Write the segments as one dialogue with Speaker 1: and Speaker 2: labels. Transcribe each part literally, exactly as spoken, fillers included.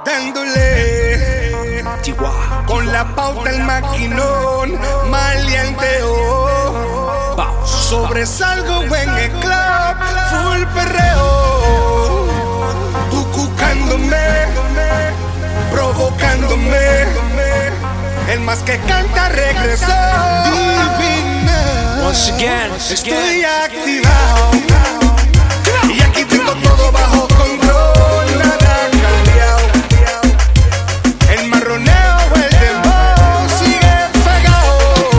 Speaker 1: dándole Chihuahua, con la pauta el maquinón, maleanteo, sobresalgo en el club, full perreo, tú cucándome, provocándome, el más que canta regresó. Divina,
Speaker 2: once again,
Speaker 1: estoy activado y aquí tengo todo bajo control, nada cambiado. El marroneo, el dembow sigue pegado,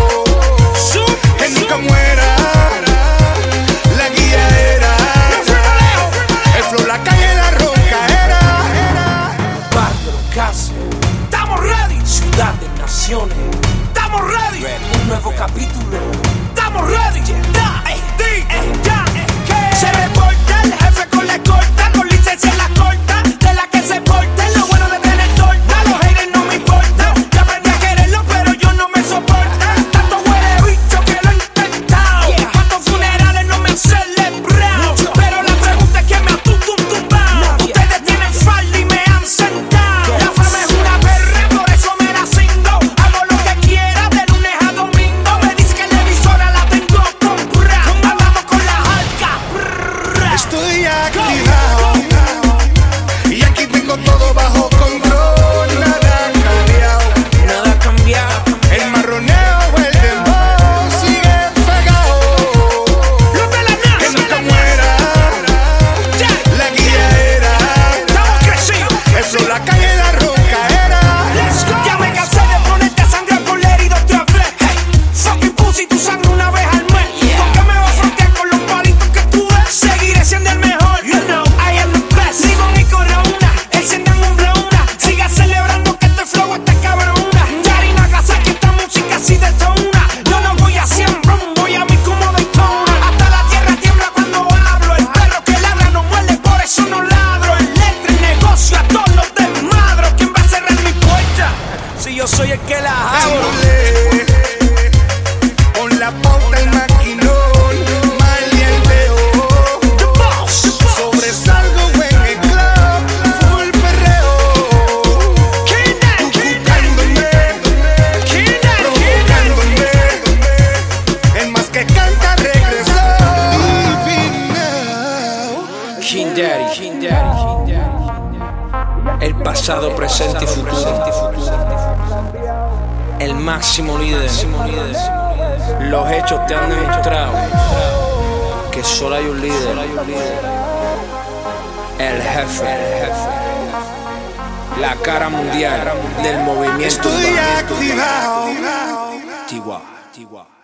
Speaker 1: que nunca muera, la guía era, el flow, la calle, la roncaera.
Speaker 2: Barrio Casi, estamos ready. Ciudad de naciones, estamos ready. Un nuevo capítulo, estamos ready. Ya, ey, di, ey, ya, ey, ¿qué? Se reporta el jefe con la escolta, con licencia en la corta, de la que se porta. Lo bueno de tener torta, los haters no me importan. Ya aprendí a quererlo, pero yo no me soportan. Tanto huele bicho que lo he intentado. Cuántos funerales no me han celebrado. Pero la pregunta es que me ha tum tum tumbado. Ustedes tienen falda y me han sentado. La fama es una perra, por eso me la cingo. Hago lo que quiera de lunes a domingo. Me dice que la emisora la tengo comprada. Andamos con la jalca.
Speaker 1: Estoy activado y aquí tengo todo bajo control, nada cambiado.
Speaker 2: Nada ha cambiado.
Speaker 1: El marroneo, el dembow sigue pegado,
Speaker 2: Los de la NASA,
Speaker 1: que nunca muera, la guía era,
Speaker 2: estamos crecidos.
Speaker 1: el flow, la calle, la roncaera.
Speaker 2: Let's go. Ya me cansé de ponerte a sangrar por la herida otra vez. Hey, fucking pussy, tu sangre una vez al mes. ¿Por qué me vas a frontear con los palitos que tú ves? Seguiré siendo el mejor. You know I am the best. Sigo mi corona, enciendan un blona. Siga celebrando que este flow está cabrona. Yari Nagasaki, esta música así detona. Yo no voy a cien rum, voy a mí como Daytona. Hasta la tierra tiembla cuando hablo. El perro que ladra no muerde, por eso no ladro. El letra, el negocio, a todos los desmadros. ¿Quién va a cerrar mi puerta? Si yo soy el que la abro.
Speaker 1: Dándole con la pauta el maquinón, maleanteo,
Speaker 2: The boss.
Speaker 1: sobresalgo en el club, full perreo,
Speaker 2: King Daddy,
Speaker 1: tú
Speaker 2: King Daddy,
Speaker 1: cucándome,
Speaker 2: King Daddy, King
Speaker 1: provocándome, el más que canta regresó. Divina,
Speaker 2: King Daddy, King Daddy, King Daddy. El pasado, presente y futuro. El máximo líder. Los hechos te han demostrado que solo hay un líder. El jefe. La cara mundial del movimiento
Speaker 1: estoy
Speaker 2: urbano.
Speaker 1: activado.
Speaker 2: Chihuahua, Chihuahua.